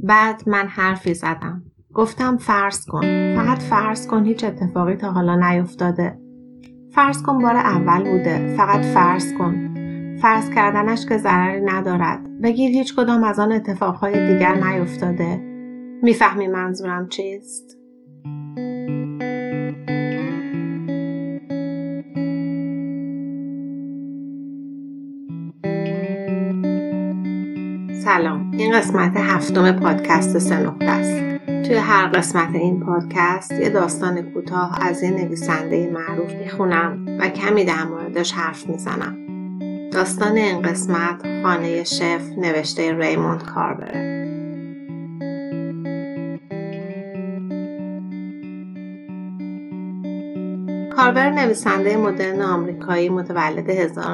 بعد من حرفی زدم. گفتم فرض کن. فقط فرض کن هیچ اتفاقی تا حالا نیفتاده. فرض کن بار اول بوده. فقط فرض کن. فرض کردنش که ضرری ندارد. بگیر هیچ کدام از آن اتفاقهای دیگر نیفتاده. میفهمی منظورم چیست؟ سلام، این قسمت 7 پادکست 3 نقطه است. توی هر قسمت این پادکست یه داستان کوتاه از یه نویسنده معروف میخونم و کمی در موردش حرف میزنم. داستان این قسمت خانه شف نوشته ریموند کارور. کارور نویسنده مدرن آمریکایی متولد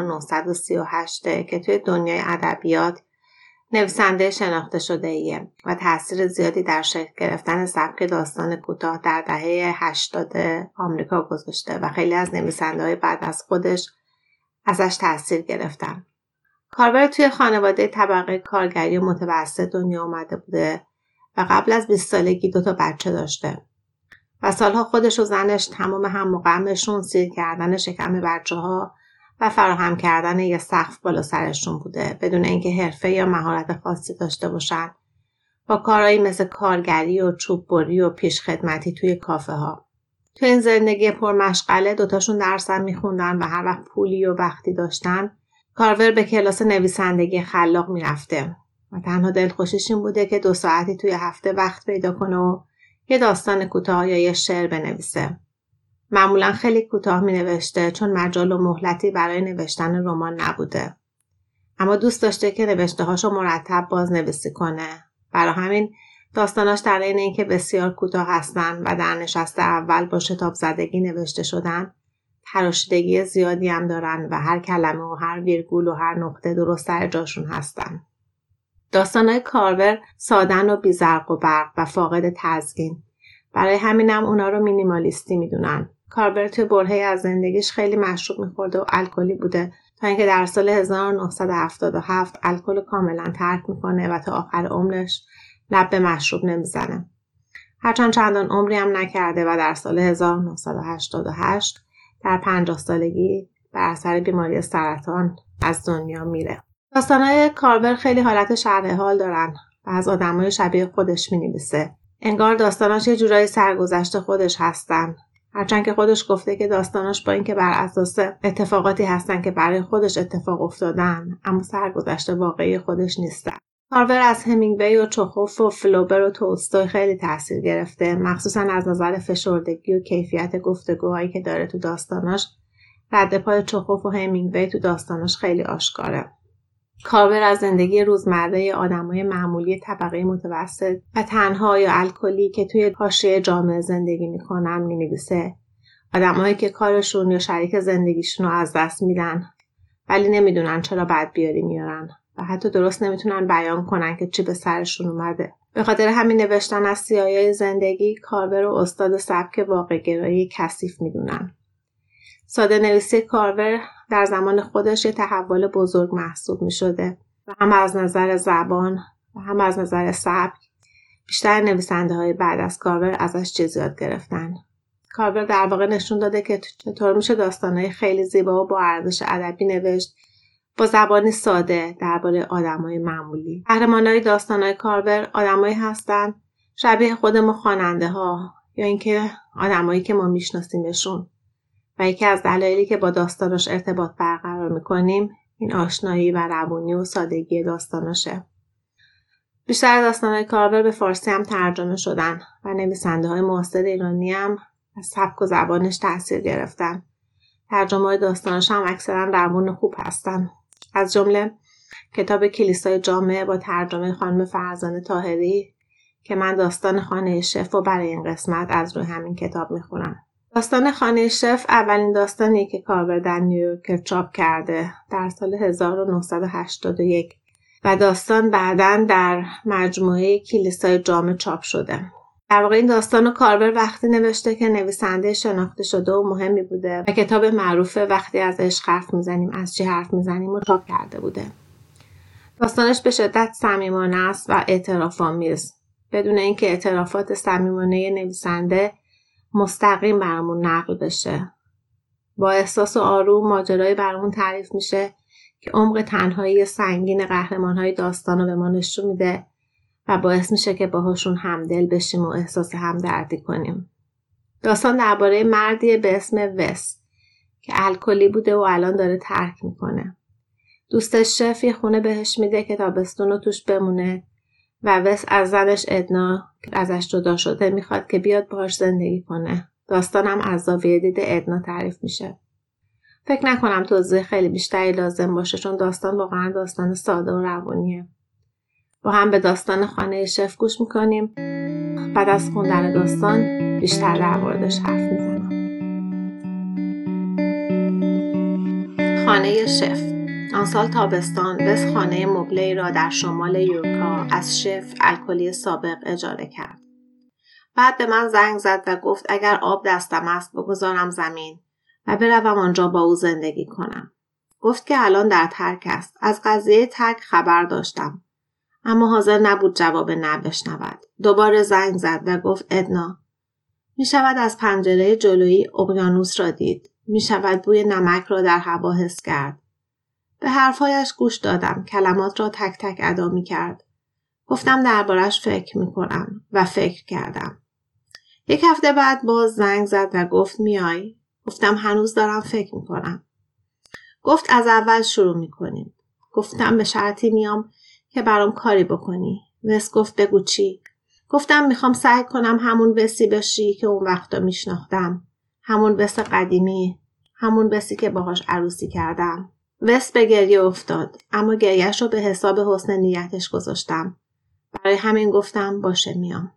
1938 که توی دنیای ادبیات نویسنده شناخته شده ایه و تأثیر زیادی در شکل گرفتن سبک داستان کوتاه در دهه 80 آمریکا گذاشته و خیلی از نویسنده‌های بعد از خودش ازش تأثیر گرفتن. کارور توی خانواده طبقه کارگری متوسط دنیا آمده بوده و قبل از 20 سالگی 2 بچه داشته و سالها خودش و زنش تمام هم و غمشون سیر کردن شکم بچه‌ها و فراهم کردن یه سقف بالا سرشون بوده بدون اینکه حرفه یا مهارت خاصی داشته باشن، با کارهایی مثل کارگری و چوببری و پیشخدمتی توی کافه ها. توی این زندگی پرمشغله 2تاشون درس هم میخوندن و هر وقت پولی و وقتی داشتن کارور به کلاس نویسندگی خلاق میرفته و تنها دلخوشیش این بوده که 2 ساعتی توی هفته وقت پیدا کنه و یه داستان کوتاه یا یه شعر بنویسه. معمولا خیلی کوتاه می نوشته چون مجال و مهلتی برای نوشتن رمان نبوده. اما دوست داشته که نوشته هاشو مرتب بازنویسی کنه. برای همین داستاناش در این اینکه بسیار کوتاه هستن و در نشست اول با شتاب زدگی نوشته شدن، تراشیدگی زیادی هم دارن و هر کلمه و هر ویرگول و هر نقطه درست سر جاشون هستن. داستانای کارور سادن و بی‌زرق و برق و فاقد تزیین. برای همینم اونا رو مینیمالیستی میدونن. کارور توی برهه‌ای از زندگیش خیلی مشروب میخورده و الکلی بوده تا اینکه در سال 1977 الکل کاملا ترک میکنه و تا آخر عمرش لب به مشروب نمیزنه. هرچند چندان عمری هم نکرده و در سال 1988 در 50 سالگی بر اثر بیماری سرطان از دنیا میره. داستانهای کارور خیلی حالت شرح حال دارن و از آدمای شبیه خودش مینویسه. انگار داستاناش یه جورایی سرگذشت خودش هستن. هرچند که خودش گفته که داستاناش با اینکه بر اساس اتفاقاتی هستن که برای خودش اتفاق افتادن، اما سرگذشت واقعی خودش نیستن. کارور از همینگوی و چخوف و فلوبر و تولستوی خیلی تاثیر گرفته، مخصوصا از نظر فشردگی و کیفیت گفتگوهایی که داره تو داستاناش. رد پای چخوف و همینگوی تو داستاناش خیلی آشکاره. کارور از زندگی روزمره آدمای معمولی طبقه متوسط و تنها یا الکلی که توی حاشیه جامعه زندگی میکنن مینویسه. آدمایی که کارشون یا شریک زندگیشون رو از دست میدن ولی نمیدونن چرا بد بیاری میارن و حتی درست نمیتونن بیان کنن که چی به سرشون اومده. به خاطر همین نوشتن از سیاهی زندگی کارور و استاد سبک واقع‌گرایی کثیف میدونن. ساده نویسی کارور در زمان خودش یه تحول بزرگ محسوب می شده و هم از نظر زبان و هم از نظر سبک بیشتر نویسنده های بعد از کارور ازش چیز یاد گرفتن. کارور در واقع نشون داده که چطور میشه داستانهای خیلی زیبا و با ارزش ادبی نوشت با زبانی ساده درباره آدمای معمولی. قهرمانای داستانهای کارور آدمایی هستن شبیه خود ما خواننده ها یا اینکه آدمایی که ما میشناسیمشون. و یکی از دلایلی که با داستانش ارتباط برقرار میکنیم این آشنایی و روانی و سادگی داستانشه. بیشتر داستانهای کارور به فارسی هم ترجمه شدن و نویسنده های معاصر ایرانی هم از سبک و زبانش تأثیر گرفتن. ترجمه های داستانش هم اکثرا روان خوب هستن. از جمله کتاب کلیسای جامعه با ترجمه خانم فرزانه طاهری که من داستان خانه شف رو برای این قسمت از روی همین کتاب میخونم. داستان خانه شف اولین داستانی که کارور در نیویورک چاپ کرده در سال 1981 و داستان بعداً در مجموعه کلیسای جامعه چاپ شده. در واقع این داستانو کارور وقتی نوشته که نویسنده شناخته شده و مهمی بوده و کتاب معروف وقتی از عشق حرف میزنیم از چی حرف میزنیم رو چاپ کرده بوده. داستانش به شدت صمیمانه است و اعتراف آمیز. بدون اینکه اعترافات صمیمانه نویسنده مستقیم برامون نقل بشه. با احساس آروم ماجرایی برامون تعریف میشه که عمق تنهایی سنگین قهرمان‌های داستان رو به ما نشون میده و باعث میشه که باهاشون همدل بشیم و احساس همدردی کنیم. داستان درباره مردیه به اسم وس که الکلی بوده و الان داره ترک میکنه. دوستش شف یه خونه بهش میده که تابستون رو توش بمونه و وس از زنش ادنا که ازش جدا شده میخواد که بیاد باهاش زندگی کنه. داستانم از زاویه دید ادنا تعریف میشه. فکر نکنم توضیح خیلی بیشتری لازم باشه چون داستان واقعا داستان ساده و روانیه. با هم به داستان خانه شف گوش میکنیم. بعد از خوندن داستان بیشتر در موردش حرف میزنم. خانه شف. آن سال تابستان وس خانه مبله‌ای را در شمال یورکا از شف الکلی سابق اجاره کرد. بعد به من زنگ زد و گفت اگر آب دستم است بگذارم زمین و بروم آنجا با او زندگی کنم. گفت که الان در ترک است. از قضیه ترک خبر داشتم اما حاضر نبود جواب نه بشنود. دوباره زنگ زد و گفت ادنا می شود از پنجره جلویی اقیانوس را دید. می شود بوی نمک را در هوا حس کرد. به حرفایش گوش دادم. کلمات را تک تک ادا می کرد. گفتم دربارش فکر می کنم و فکر کردم. 1 هفته بعد باز زنگ زد و گفت میای؟ گفتم هنوز دارم فکر می کنم. گفت از اول شروع می کنیم. گفتم به شرطی میام که برام کاری بکنی. وس گفت بگو چی؟ گفتم میخوام سعی کنم همون وسی بشی که اون وقتا میشناختم. همون وس قدیمی. همون وسی که باهاش عروسی کردم. وس به گریه افتاد اما گریهش رو به حساب حسن نیتش گذاشتم. برای همین گفتم باشه میام.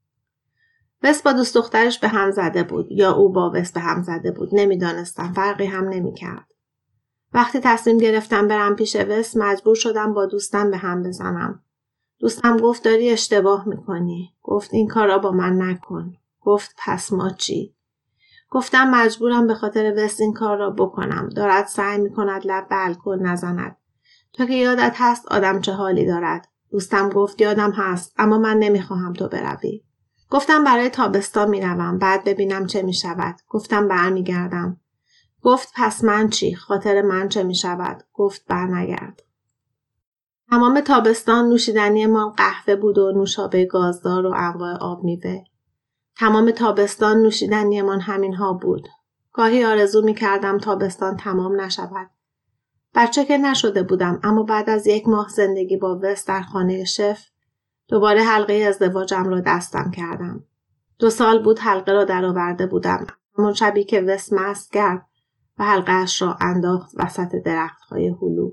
وس با دوست دخترش به هم زده بود یا او با وس به هم زده بود. نمیدانستم. فرقی هم نمیکرد. وقتی تصمیم گرفتم برم پیش وس مجبور شدم با دوستم به هم بزنم. دوستم گفت داری اشتباه میکنی. گفت این کارا با من نکن. گفت پس ما چی؟ گفتم مجبورم به خاطر وس این کار را بکنم. دارد سعی میکند لب به الکل نزند. تو که یادت هست آدم چه حالی دارد. دوستم گفت یادم هست اما من نمیخواهم تو بروی. گفتم برای تابستان میروم بعد ببینم چه میشود. گفتم برمیگردم. گفت پس من چی؟ خاطر من چه می شود؟ گفت برنگرد. تمام تابستان نوشیدنی ما قهوه بود و نوشابه گازدار و انواع آب میوه. تمام تابستان نوشیدنی من همین ها بود. گاهی آرزو می کردم تابستان تمام نشود. بچه که نشده بودم اما بعد از 1 ماه زندگی با وس در خانه شف دوباره حلقه ازدواجم را دستم کردم. 2 سال بود حلقه را درآورده بودم. همون شبی که وس مست کرد و حلقه اش را انداخت وسط درخت‌های هلو.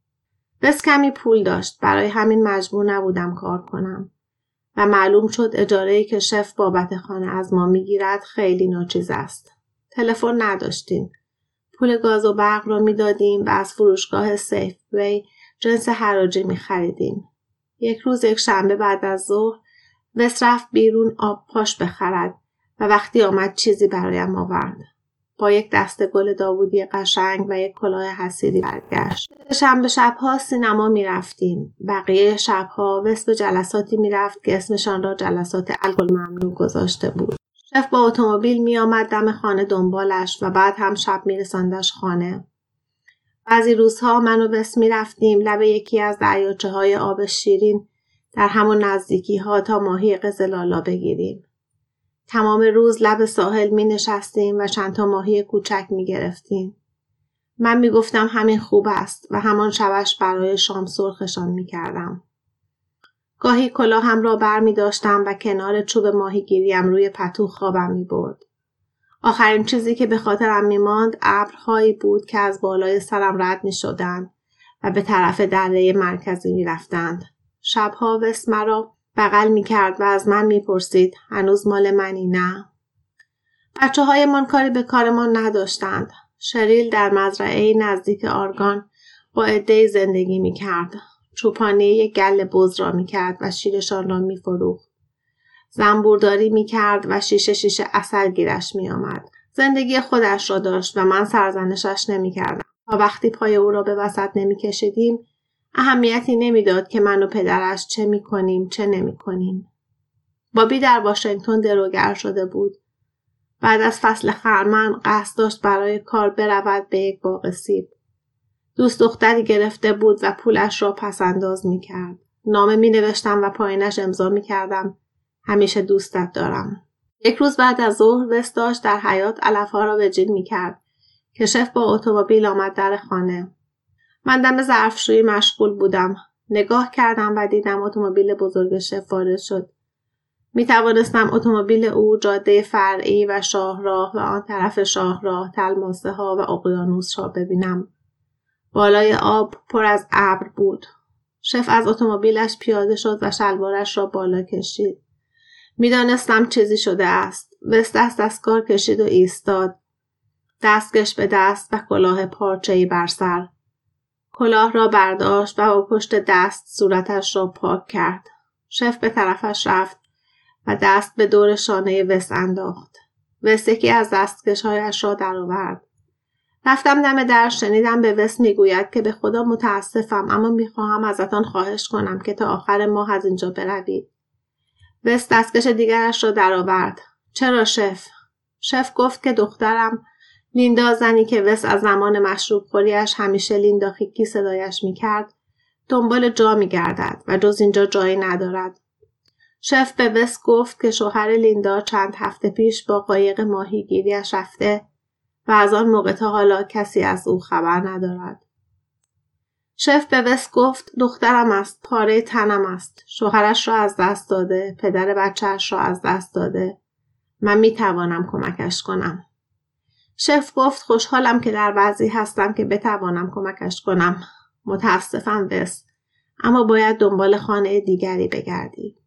وس کمی پول داشت. برای همین مجبور نبودم کار کنم. و معلوم شد اجاره‌ای که شف بابت خانه از ما میگیرد خیلی ناچیز است. تلفن نداشتیم. پول گاز و برق را میدادیم و از فروشگاه سیفوی جنس حراجی میخریدیم. 1 روز 1 شنبه بعد از ظهر وس رفت بیرون آب پاش بخرد و وقتی آمد چیزی برایم آورد. با 1 دسته گل داوودی قشنگ و 1 کلاه حصیری برگشت. شنبه شب‌ها سینما می‌رفتیم. بقیه شب‌ها وس به جلساتی می‌رفت که اسمشان را جلسات الکل ممنوع گذاشته بود. شف با اتومبیل می‌آمد دم خانه دنبالش و بعد هم شب می‌رساندش خانه. بعضی روزها من و وس می‌رفتیم لب یکی از دریاچه‌های آب شیرین در همون نزدیکی‌ها تا ماهی قزلالا بگیریم. تمام روز لب ساحل می نشستیم و چند تا ماهی کوچک می گرفتیم. من می گفتم همین خوب است و همان شبش برای شام سرخشان می کردم. گاهی کلاهم را بر می داشتم و کنار چوب ماهیگیریم روی پتو خوابم می برد. آخرین چیزی که به خاطرم می ماند ابرهایی بود که از بالای سرم رد می شدند و به طرف دره مرکزی می رفتند. شبها وس مرا بغل می کرد و از من می پرسید هنوز مال منی نه؟ بچه های من کاری به کارمان نداشتند. شریل در مزرعه نزدیک آرگان با عده‌ای زندگی می کرد. چوپانی یک گل بز را می کرد و شیرشان را می فروخت. زنبورداری می کرد و شیشه عسل گیرش می آمد. زندگی خودش را داشت و من سرزنشش نمی کردم. تا وقتی پای او را به وسط نمی کشیدیم اهمیتی نمیداد که من و پدرش چه میکنیم چه نمیکنیم. بابی در واشنگتن دروگر شده بود. بعد از فصل خرمن قصد داشت برای کار برود به یک باغ سیب. دوست دختری گرفته بود و پولش را پس انداز می کرد. نامه می نوشتم و پایینش امضا می کردم. همیشه دوستت دارم. یک روز بعد از ظهر وس داشت در حیاط علفها را وجین می کرد که شف با اتومبیل آمد در خانه. من دم ظرفشویی مشغول بودم. نگاه کردم و دیدم اتومبیل بزرگ شف وارد شد. می توانستم اتومبیل او، جاده فرعی و شاهراه و آن طرف شاهراه، تلماسه ها و اقیانوس را ببینم. بالای آب پر از ابر بود. شف از اتومبیلش پیاده شد و شلوارش را بالا کشید. می دانستم چیزی شده است. وس دست از کار کشید و ایستاد. دستکش به دست و کلاه پارچه‌ای بر سر. کلاه را برداشت و با پشت دست صورتش را پاک کرد. شف به طرفش رفت و دست به دور شانه وس انداخت. وس یکی از دستکش‌هایش را درآورد. رفتم دم در، شنیدم به وس میگوید که به خدا متاسفم، اما میخواهم ازتان خواهش کنم که تا آخر ماه از اینجا بروید. وس دستکش دیگرش را درآورد. چرا شف؟ شف گفت که دخترم لیندا، زنی که وس از زمان مشروب خوریش همیشه لیندا خیکی صدایش میکرد، دنبال جا میگردد و جز اینجا جایی ندارد. شف به وس گفت که شوهر لیندا چند هفته پیش با قایق ماهیگیریش رفته و از آن موقع تا حالا کسی از او خبر ندارد. شف به وس گفت دخترم است، پاره تنم است. شوهرش را از دست داده، پدر بچه‌اش را از دست داده. من میتوانم کمکش کنم. شف گفت خوشحالم که در وضعی هستم که بتوانم کمکش کنم. متاسفم وس، اما باید دنبال خانه دیگری بگردی.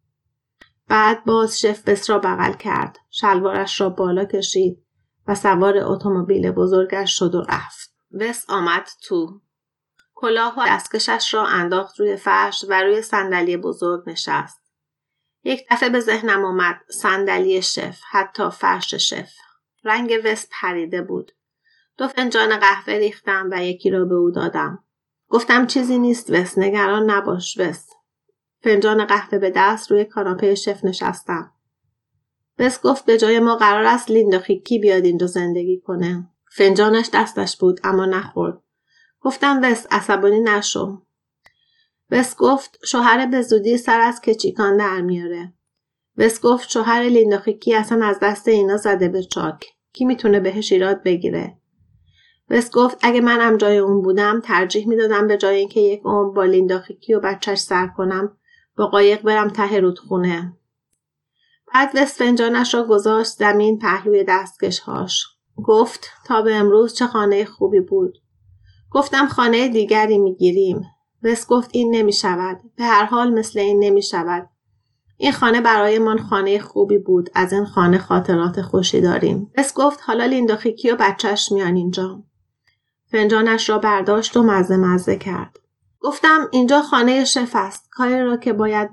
بعد باز شف وس را بغل کرد. شلوارش را بالا کشید و سوار اتومبیل بزرگش شد و رفت. وس آمد تو. کلاه و دستکشش را انداخت روی فرش و روی صندلی بزرگ نشست. یک دفعه به ذهنم آمد صندلی شف، حتی فرش شف. رنگ وس پریده بود. 2 فنجان قهوه ریختم و یکی را به او دادم. گفتم چیزی نیست وس، نگران نباش وس. فنجان قهوه به دست روی کاناپه شف نشستم. وس گفت به جای ما قرار است لیندا خیکی بیاد اینجا زندگی کنه. فنجانش دستش بود اما نخورد. گفتم وس عصبانی نشو. وس گفت شوهر به زودی سر از کچیکان در میاره. وس گفت شوهر لیندا خیکی اصلا از دست اینا زده به چاک. کی میتونه بهش ایراد بگیره؟ وس گفت اگه منم جای اون بودم ترجیح میدادم به جای اینکه یک عمر با لیندا خیکی و بچهش سر کنم با قایق برم ته رودخونه. بعد وس فنجانش را گذاشت زمین پهلوی دستکش‌هاش. گفت تا به امروز چه خانه خوبی بود. گفتم خانه دیگری میگیریم. وس گفت این نمیشود. به هر حال مثل این نمیشود. این خانه برای من خانه خوبی بود. از این خانه خاطرات خوشی داریم. وس گفت حالا لیندا خیکی و بچهش میان اینجا. فنجانش را برداشت و مزه کرد. گفتم اینجا خانه شف است. کاری را که باید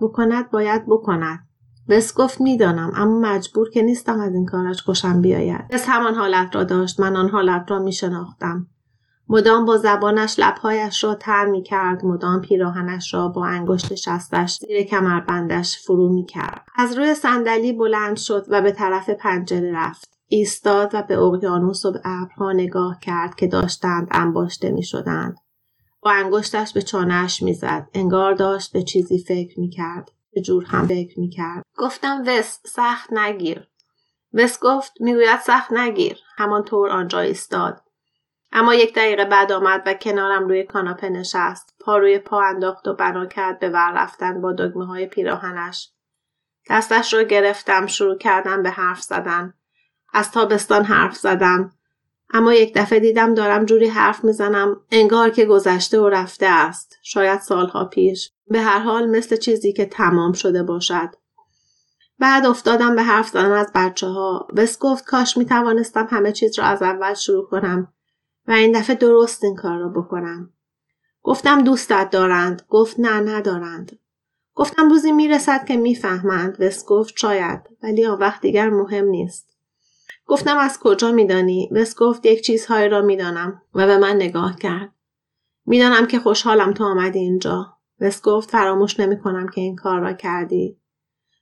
بکند. وس گفت میدانم اما مجبور که نیستم از این کارش خوشم بیاید. وس همان حالت را داشت. من آن حالت را میشناختم. مدام با زبانش لبهایش را تر می کرد. مدام پیراهنش را با انگشت شستش زیر کمربندش فرو می کرد. از روی صندلی بلند شد و به طرف پنجره رفت. ایستاد و به اقیانوس و به ابرها نگاه کرد که داشتند انباشته می شدند. با انگشتش به چانه‌اش می زد. انگار داشت به چیزی فکر می کرد. به جور هم فکر می کرد. گفتم وس سخت نگیر. وس گفت میگوید سخت نگیر. همانطور آنجا ایستاد. اما 1 دقیقه بعد آمد و کنارم روی کاناپه نشست. پا روی پا انداخت و بنا کرد به ور رفتن با دگمه‌های پیراهنش. دستش رو گرفتم، شروع کردم به حرف زدن. از تابستان حرف زدم. اما یک دفعه دیدم دارم جوری حرف میزنم انگار که گذشته و رفته است. شاید سالها پیش. به هر حال مثل چیزی که تمام شده باشد. بعد افتادم به حرف زدن از بچه‌ها. وس گفت کاش میتوانستم همه چیز را از اول شروع کنم و این دفعه درست این کار را بکنم. گفتم دوستت دارند. گفت نه ندارند. گفتم روزی میرسد که میفهمند. وس گفت شاید، ولی آن وقت دیگر مهم نیست. گفتم از کجا میدانی؟ وس گفت یک چیزهایی را میدانم و به من نگاه کرد. میدانم که خوشحالم تو آمدی اینجا. وس گفت فراموش نمی‌کنم که این کار را کردی.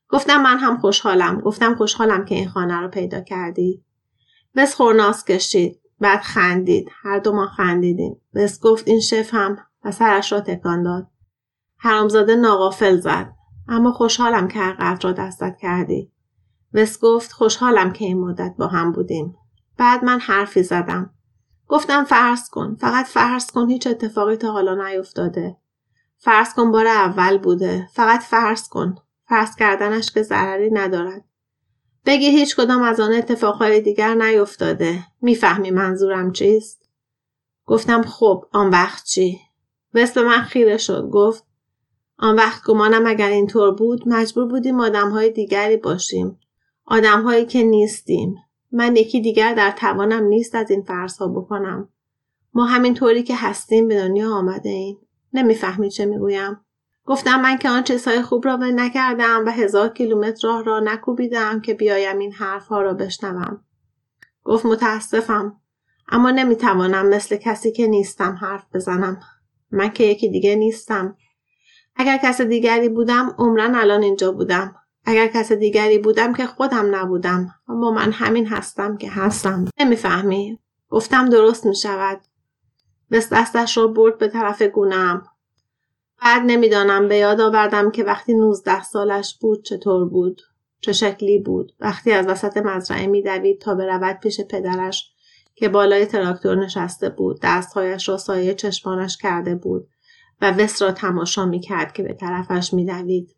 گفتم من هم خوشحالم. گفتم خوشحالم که این خانه رو پیدا کردی. وس خورناس کشید. بعد خندید. هر دو ما خندیدیم. وس گفت این شف هم و سرش را تکان داد. حرامزاده ناغافل زد. اما خوشحالم که حقیقت را دستت کردی. وس گفت خوشحالم که این مدت با هم بودیم. بعد من حرفی زدم. گفتم فرض کن. فقط فرض کن هیچ اتفاقی تا حالا نیفتاده. فرض کن بار اول بوده. فقط فرض کن. فرض کردنش که ضرری ندارد. بگی هیچ کدام از آن اتفاقهای دیگر نیفتاده. میفهمی منظورم چیست؟ گفتم خب آن وقت چی؟ وس به من خیره شد. گفت آن وقت گمانم اگر اینطور بود مجبور بودیم آدمهای دیگری باشیم. آدمهایی که نیستیم. من یکی دیگر در توانم نیست از این فرضها بکنم. ما همینطوری که هستیم به دنیا آمده ایم. نمیفهمی چه میگویم؟ گفتم من که آن چیزهای خوب را نکردم و 1000 کیلومتر راه را نکوبیدم که بیایم این حرفها را بشنوم. گفت متاسفم اما نمیتوانم مثل کسی که نیستم حرف بزنم. من که یکی دیگه نیستم. اگر کس دیگری بودم عمرن الان اینجا بودم. اگر کس دیگری بودم که خودم نبودم. اما من همین هستم که هستم. نمیفهمی؟ گفتم درست میشود. بس دستش را برد به طرف گونه‌ام. بعد نمیدانم به یاد آوردم که وقتی 19 سالش بود چطور بود. چه شکلی بود. وقتی از وسط مزرعه میدوید تا برود پیش پدرش که بالای تراکتور نشسته بود. دستهایش را سایه چشمانش کرده بود و وس را تماشا میکرد که به طرفش میدوید.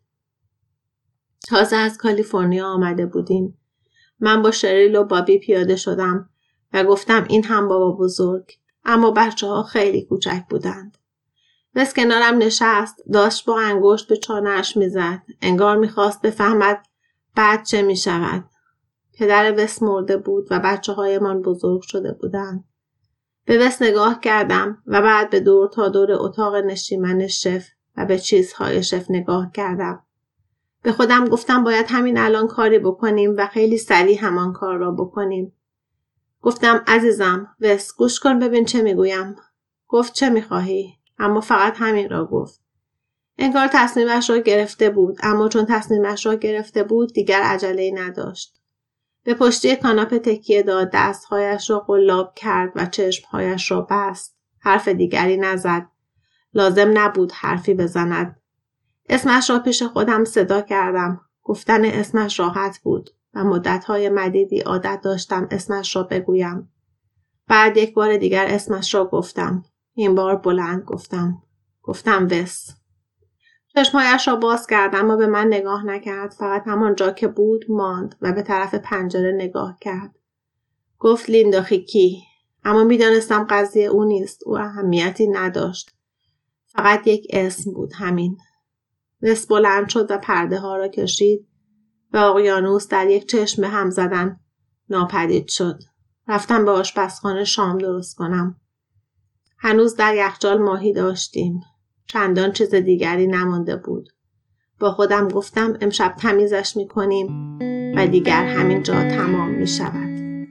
تازه از کالیفرنیا آمده بودیم. من با شریل و بابی پیاده شدم و گفتم این هم بابا بزرگ. اما بچه ها خیلی کوچک بودند. وس کنارم نشست. داشت با انگشت به چانه‌اش میزد. انگار میخواست بفهمد بعد چه میشود. پدر وس مرده بود و بچه هایمان بزرگ شده بودند. به وس نگاه کردم و بعد به دور تا دور اتاق نشیمن شف و به چیزهای شف نگاه کردم. به خودم گفتم باید همین الان کاری بکنیم و خیلی سریع همان کار را بکنیم. گفتم عزیزم وس گوش کن ببین چه میگویم. گفت چه میخواهی؟ اما فقط همین را گفت. انگار تصمیمش را گرفته بود اما چون تصمیمش را گرفته بود دیگر عجله‌ای نداشت. به پشتی کاناپه تکیه داد. دستهایش را قلاب کرد و چشمهایش را بست. حرف دیگری نزد. لازم نبود حرفی بزند. اسمش را پیش خودم صدا کردم. گفتن اسمش راحت بود و مدتهای مدیدی عادت داشتم اسمش را بگویم. بعد یک بار دیگر اسمش را گفتم. این بار بلند گفتم. گفتم وس. چشمهایش را باز کردم و به من نگاه نکرد. فقط همان جا که بود ماند و به طرف پنجره نگاه کرد. گفت لیندا خیکی. اما میدانستم قضیه او نیست. او اهمیتی نداشت. فقط یک اسم بود همین. وس بلند شد و پرده ها را کشید و اقیانوس در یک چشم هم زدن ناپدید شد. رفتم به آشپزخانه شام درست کنم. هنوز در یخچال ماهی داشتیم. چندان چیز دیگری نمانده بود. با خودم گفتم امشب تمیزش میکنیم و دیگر همینجا تمام میشود.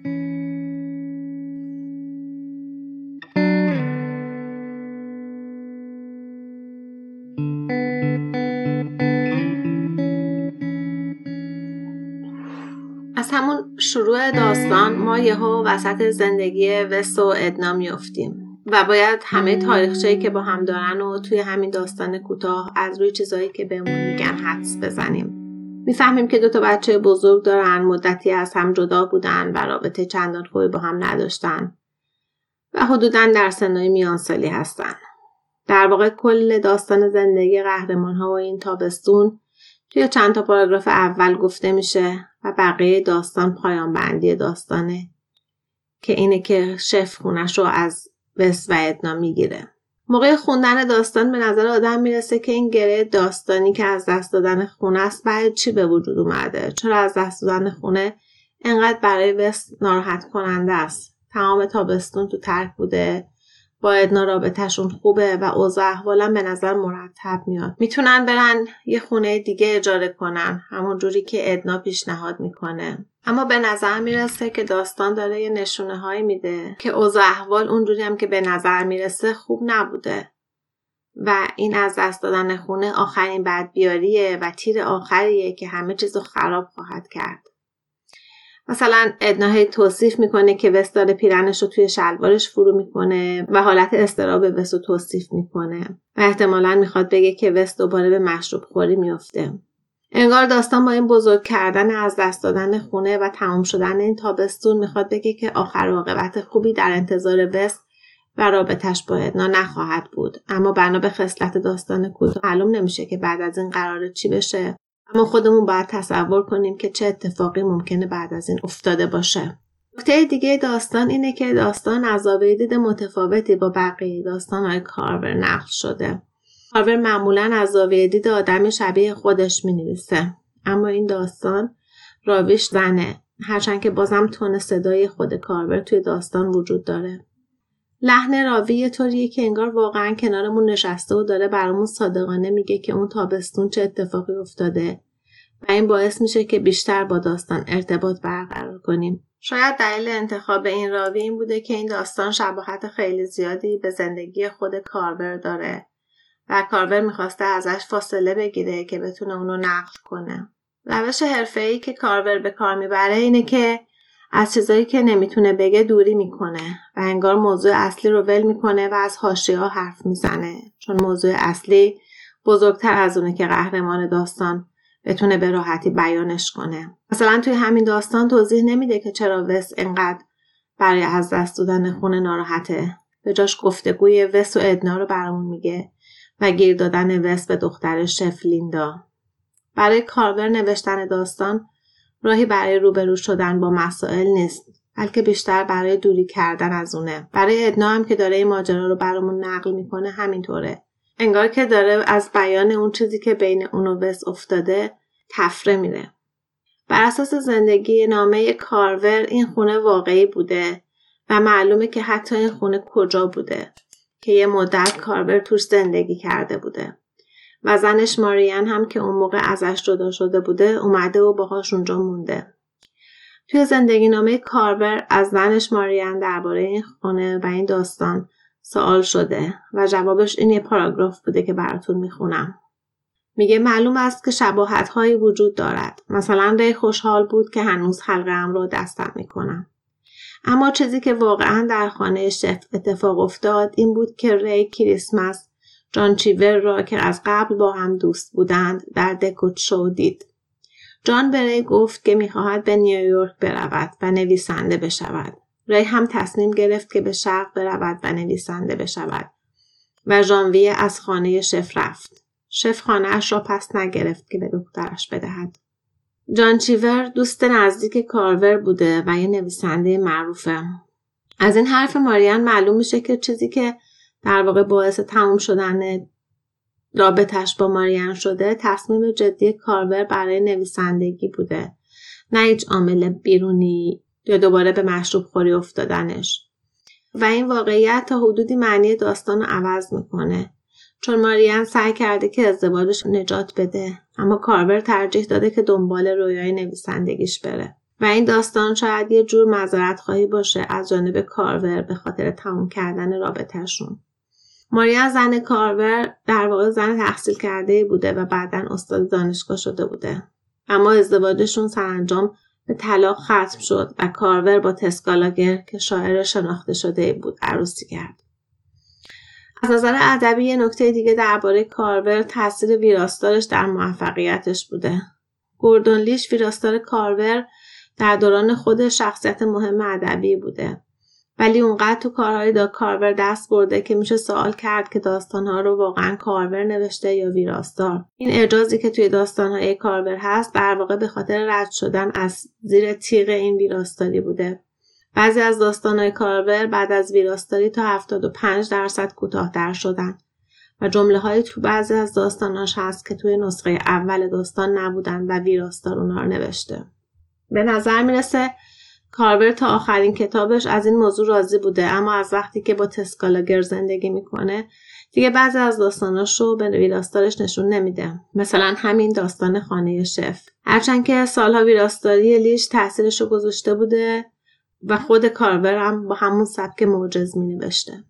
از همون شروع داستان ما یهو وسط زندگی وس و ادنا میافتیم و باید همه تاریخچه‌ای که با هم دارن و توی همین داستان کوتاه از روی چیزایی که بهمون میگن حدس بزنیم. میفهمیم که 2 بچه بزرگ دارن، مدتی از هم جدا بودن و رابطه چندان خوبی با هم نداشتن و حدوداً در سنای میانسالی هستن. در واقع کل داستان زندگی قهرمان‌ها و این تابستون توی چند تا پاراگراف اول گفته میشه و بقیه داستان پایان بندی داستانه که اینه که شف خونش رو از وس و ادنا میگیره. موقع خوندن داستان به نظر آدم میرسه که این گره داستانی که از دست دادن خونه است برای چی به وجود اومده؟ چرا از دست دادن خونه انقدر برای وس ناراحت کننده است؟ تمام تابستون تو ترک بوده، با ادنا رابطه‌شون خوبه و اوضاع احوالا به نظر مرتب میاد. میتونن برن یه خونه دیگه اجاره کنن، همون جوری که ادنا پیشنهاد میکنه. اما به نظر میرسه که داستان داره یه نشونه هایی میده که اوضاع احوال اونجوری هم که به نظر میرسه خوب نبوده. و این از دست دادن خونه آخرین بدبیاریه و تیر آخریه که همه چیزو خراب خواهد کرد. مثلا ادنا توصیف میکنه که وست داره پیرنش رو توی شلوارش فرو میکنه و حالت اضطراب وست رو توصیف میکنه و احتمالاً میخواد بگه که وست دوباره به مشروب خوری میفته. انگار داستان با این بزرگ کردن از دست دادن خونه و تمام شدن این تابستون میخواد بگه که آخر عاقبت خوبی در انتظار وست و رابطش با ادنا نخواهد بود. اما بنا به خصلت داستان کوتاه معلوم نمیشه که بعد از این قراره چی بشه. اما خودمون باید تصور کنیم که چه اتفاقی ممکنه بعد از این افتاده باشه. نکته دیگه داستان اینه که داستان از زاویه دید متفاوتی با بقیه داستان‌های کارور نقل شده. کارور معمولاً از زاویه دید آدمی شبیه خودش می‌نویسه، اما این داستان راویش زنه، هرچند که بازم تون صدای خود کارور توی داستان وجود داره. لحن راوی یه طوریه که انگار واقعاً کنارمون نشسته و داره برامون صادقانه میگه که اون تابستون چه اتفاقی افتاده و این باعث میشه که بیشتر با داستان ارتباط برقرار کنیم. شاید دلیل انتخاب این راوی این بوده که این داستان شباهت خیلی زیادی به زندگی خود کارور داره و کارور میخواسته ازش فاصله بگیره که بتونه اونو نقل کنه. روش حرفه‌ای که کارور به کار میبره اینه که از چیزایی که نمیتونه بگه دوری میکنه و انگار موضوع اصلی رو ول میکنه و از حاشیه‌ها حرف میزنه، چون موضوع اصلی بزرگتر از اونه که قهرمان داستان بتونه به راحتی بیانش کنه. مثلا توی همین داستان توضیح نمیده که چرا وست انقدر برای از دست دادن خونه ناراحته. به جاش گفتگوی وست و ادنا رو برامون میگه و گیر دادن وست به دختر شف لیندا. برای کارور نوشتن داستان راهی برای روبرو شدن با مسائل نیست، بلکه بیشتر برای دوری کردن از اونه. برای ادنا هم که داره این ماجرا رو برامون نقل میکنه همینطوره. انگار که داره از بیان اون چیزی که بین اون و وست افتاده تفره میره. بر اساس زندگی نامه کارور این خونه واقعی بوده و معلومه که حتی این خونه کجا بوده که یه مدت کارور توش زندگی کرده بوده و زنش ماریان هم که اون موقع ازش جدا شده بوده اومده و باهاش اونجا مونده. توی زندگی نامه کارور از زنش ماریان درباره این خونه و این داستان سوال شده و جوابش این یه پاراگراف بوده که براتون میخونم. میگه معلوم است که شباهت‌هایی وجود دارد. مثلا ری خوشحال بود که هنوز حلقه‌ام را دستم میکنم. اما چیزی که واقعا در خانه شف اتفاق افتاد این بود که ری کریسمس جان چیور را که از قبل با هم دوست بودند در دکوت شو دید. جان به ری گفت که میخواهد به نیویورک برود و نویسنده بشود. ری هم تصمیم گرفت که به شرق برود و نویسنده بشود و ژانویه از خانه شف رفت. شف خانه اش را پس نگرفت که به دخترش بدهد. جان چیور دوست نزدیک کارور بوده و یه نویسنده معروفه. از این حرف ماریان معلوم میشه که چیزی که در واقع باعث تموم شدن رابطش با ماریان شده تصمیم جدی کارور برای نویسندگی بوده، نه هیچ عامل بیرونی یا دوباره به مشروب خوری افتادنش. و این واقعیت تا حدودی معنی داستان رو عوض میکنه، چون ماریان سعی کرده که ازدواجش نجات بده، اما کارور ترجیح داده که دنبال رویای نویسندگیش بره. و این داستان شاید یه جور معذرت خواهی باشه از جانب کارور به خاطر تموم کردن رابطه‌شون. ماریان زن کارور در واقع زن تحصیل کرده بوده و بعداً استاد دانشگاه شده بوده. اما ازدواجشون سرانجام به طلاق ختم شد و کارور با تسکالاگر که شاعر شناخته شده بود عروسی کرد. از نظر ادبی یه نکته دیگه درباره کارور تاثیر ویراستارش در موفقیتش بوده. گوردون لیش ویراستار کارور در دوران خود شخصیت مهم ادبی بوده، ولی اونقدر تو کارهای کارور دست برده که میشه سوال کرد که داستانها رو واقعا کارور نوشته یا ویراستار. این اعجازی که توی داستانهای کارور هست در واقع به خاطر رد شدن از زیر تیغ این ویراستاری بوده. بعضی از داستانهای کارور بعد از ویراستاری تا 75% کوتاه‌تر شدن و جمله‌های تو بعضی از داستاناش هست که توی نسخه اول داستان نبودن و ویراستار اونها رو نوشته. به نظر میرسه کارور تا آخرین کتابش از این موضوع راضی بوده، اما از وقتی که با تسکالاگر زندگی میکنه دیگه بعضی از داستاناش رو به ویراستارش نشون نمیده. مثلا همین داستان خانه شف. هرچند که سالها ویراستاری لیش تاثیرش رو گذاشته بوده و خود کارور هم با همون سبک موجز می نوشته.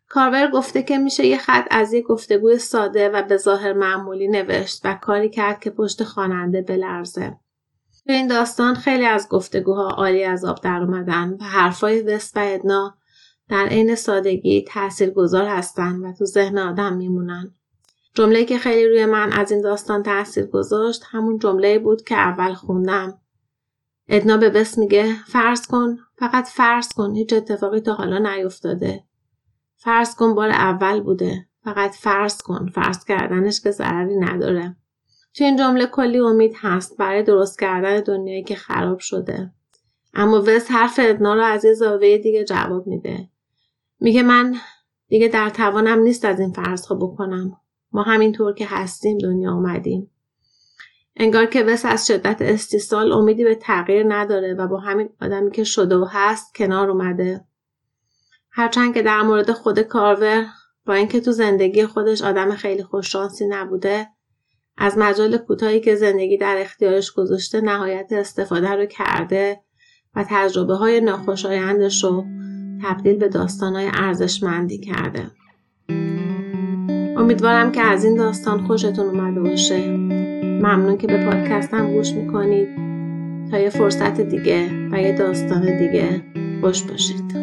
کارور گفته که میشه یه خط از یک گفتگوی ساده و به ظاهر معمولی نوشت و کاری کرد که پشت خواننده بلرزه. تو این داستان خیلی از گفتگوها عالی از آب در اومدن و حرفای وس و ادنا در عین سادگی تاثیرگذار هستن و تو ذهن آدم میمونن. جمله‌ای که خیلی روی من از این داستان تاثیر گذاشت همون جمله‌ای بود که اول خوندم. ادنا به وس میگه فرض کن، فقط فرض کن هیچ اتفاقی تا حالا نیفتاده. فرض کن بار اول بوده. فقط فرض کن. فرض کردنش که ضرری نداره. تو این جمله کلی امید هست برای درست کردن دنیایی که خراب شده. اما وس حرف ادنا رو از یه زاویه دیگه جواب میده. میگه من دیگه در توانم نیست از این فرض‌ها بکنم. ما همینطور که هستیم دنیا اومدیم. انگار که وس از شدت استیصال امیدی به تغییر نداره و با همین آدمی که شده و هست کنار اومده. هرچند که در مورد خود کارور با اینکه تو زندگی خودش آدم خیلی خوششانسی نبوده، از مجال کوتاهی که زندگی در اختیارش گذاشته نهایت استفاده رو کرده و تجربه‌های ناخوشایندش رو تبدیل به داستان‌های ارزشمندی کرده. امیدوارم که از این داستان خوشتون اومده باشه. ممنون که به پادکستم گوش میکنید. تا یه فرصت دیگه و یه داستان دیگه خوش باشید.